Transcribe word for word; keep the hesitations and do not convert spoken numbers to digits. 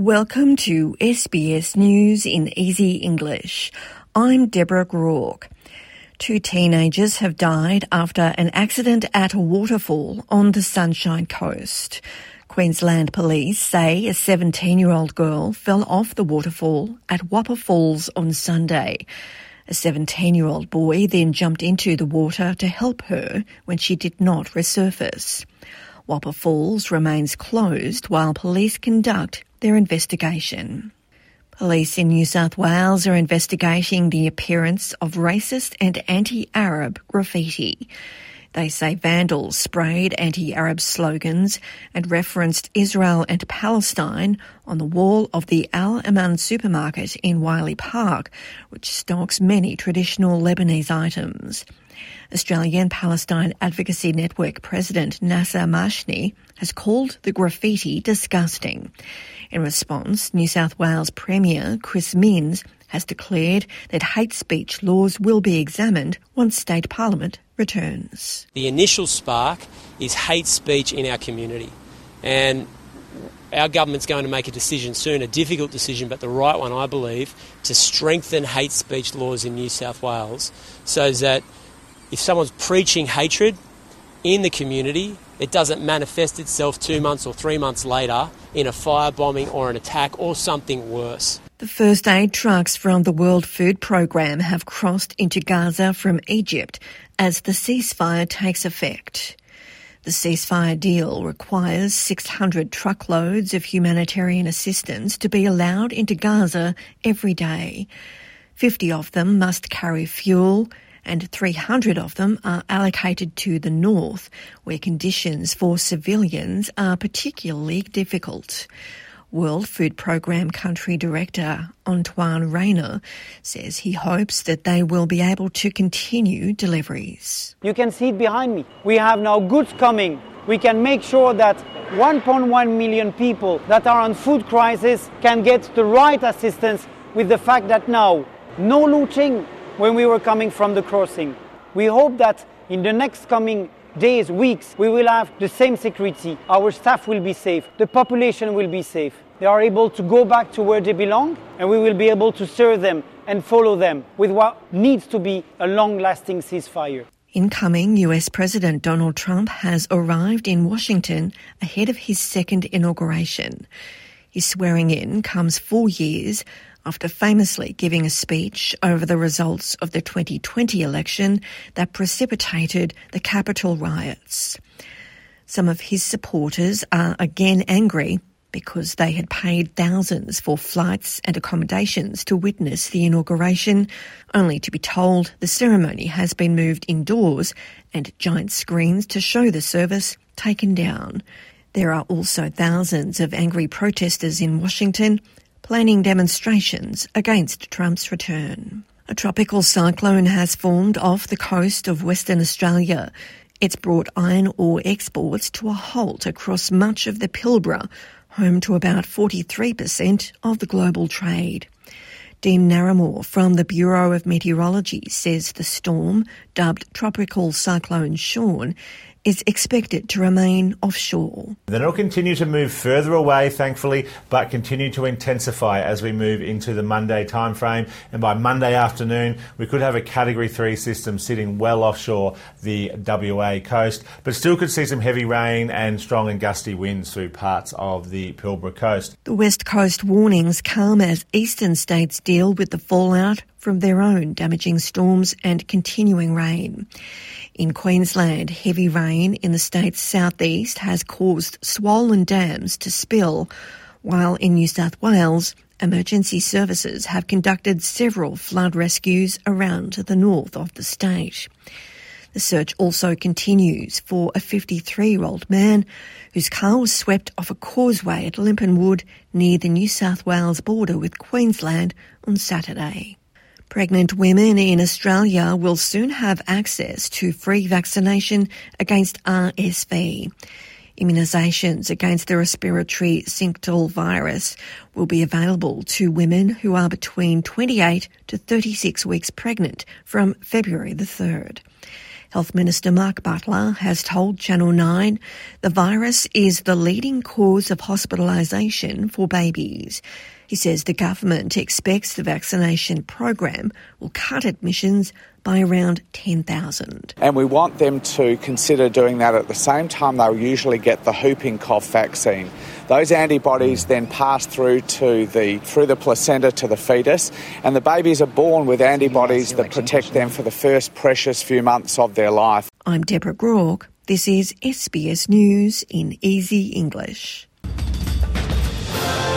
Welcome to S B S News in Easy English. I'm Deborah Groark. Two teenagers have died after an accident at a waterfall on the Sunshine Coast. Queensland Police say a seventeen-year-old girl fell off the waterfall at Whopper Falls on Sunday. A seventeen-year-old boy then jumped into the water to help her when she did not resurface. Whopper Falls remains closed while police conduct their investigation. Police in New South Wales are investigating the appearance of racist and anti-Arab graffiti. They say vandals sprayed anti-Arab slogans and referenced Israel and Palestine on the wall of the Al Aman supermarket in Wiley Park, which stocks many traditional Lebanese items. Australian Palestine Advocacy Network President Nasser Mashni has called the graffiti disgusting. In response, New South Wales Premier Chris Minns has declared that hate speech laws will be examined once State Parliament returns. The initial spark is hate speech in our community, and our government's going to make a decision soon, a difficult decision, but the right one, I believe, to strengthen hate speech laws in New South Wales so that if someone's preaching hatred in the community, it doesn't manifest itself two months or three months later in a firebombing or an attack or something worse. The first aid trucks from the World Food Programme have crossed into Gaza from Egypt as the ceasefire takes effect. The ceasefire deal requires six hundred truckloads of humanitarian assistance to be allowed into Gaza every day. fifty of them must carry fuel, and three hundred of them are allocated to the north, where conditions for civilians are particularly difficult. World Food Programme Country Director Antoine Rayner says he hopes that they will be able to continue deliveries. You can see it behind me. We have now goods coming. We can make sure that one point one million people that are on food crisis can get the right assistance, with the fact that now no looting when we were coming from the crossing. We hope that in the next coming days, weeks, we will have the same security. Our staff will be safe. The population will be safe. They are able to go back to where they belong, and we will be able to serve them and follow them with what needs to be a long-lasting ceasefire. Incoming U S President Donald Trump has arrived in Washington ahead of his second inauguration. His swearing-in comes four years after famously giving a speech over the results of the twenty twenty election that precipitated the Capitol riots. Some of his supporters are again angry because they had paid thousands for flights and accommodations to witness the inauguration, only to be told the ceremony has been moved indoors and giant screens to show the service taken down. There are also thousands of angry protesters in Washington planning demonstrations against Trump's return. A tropical cyclone has formed off the coast of Western Australia. It's brought iron ore exports to a halt across much of the Pilbara, home to about forty-three percent of the global trade. Dean Narramore from the Bureau of Meteorology says the storm, dubbed Tropical Cyclone Sean, is expected to remain offshore. Then it'll continue to move further away, thankfully, but continue to intensify as we move into the Monday timeframe. And by Monday afternoon, we could have a Category three system sitting well offshore the W A coast, but still could see some heavy rain and strong and gusty winds through parts of the Pilbara coast. The West Coast warnings come as eastern states deal with the fallout from their own damaging storms and continuing rain. In Queensland, heavy rain in the state's southeast has caused swollen dams to spill, while in New South Wales, emergency services have conducted several flood rescues around the north of the state. The search also continues for a fifty-three-year-old man whose car was swept off a causeway at Limpenwood near the New South Wales border with Queensland on Saturday. Pregnant women in Australia will soon have access to free vaccination against R S V. Immunisations against the respiratory syncytial virus will be available to women who are between twenty-eight to thirty-six weeks pregnant from February the third. Health Minister Mark Butler has told Channel nine the virus is the leading cause of hospitalisation for babies. He says the government expects the vaccination program will cut admissions by around ten thousand. And we want them to consider doing that at the same time they'll usually get the whooping cough vaccine. Those antibodies then pass through to the through the placenta to the fetus, and the babies are born with antibodies that protect them for the first precious few months of their life. I'm Deborah Groark. This is S B S News in Easy English.